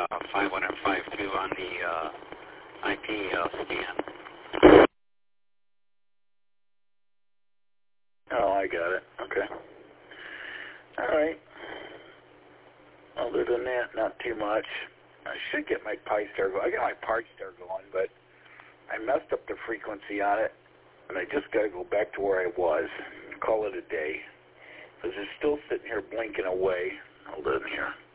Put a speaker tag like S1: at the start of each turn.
S1: 51 and 52 on the IP scan.
S2: Oh, I got it. Okay. All right. Other than that, not too much. I should get my Pi-Star going. I got my Pi-Star going, but I messed up the frequency on it, and I just got to go back to where I was and call it a day. Because it's still sitting here blinking away. Hold on here.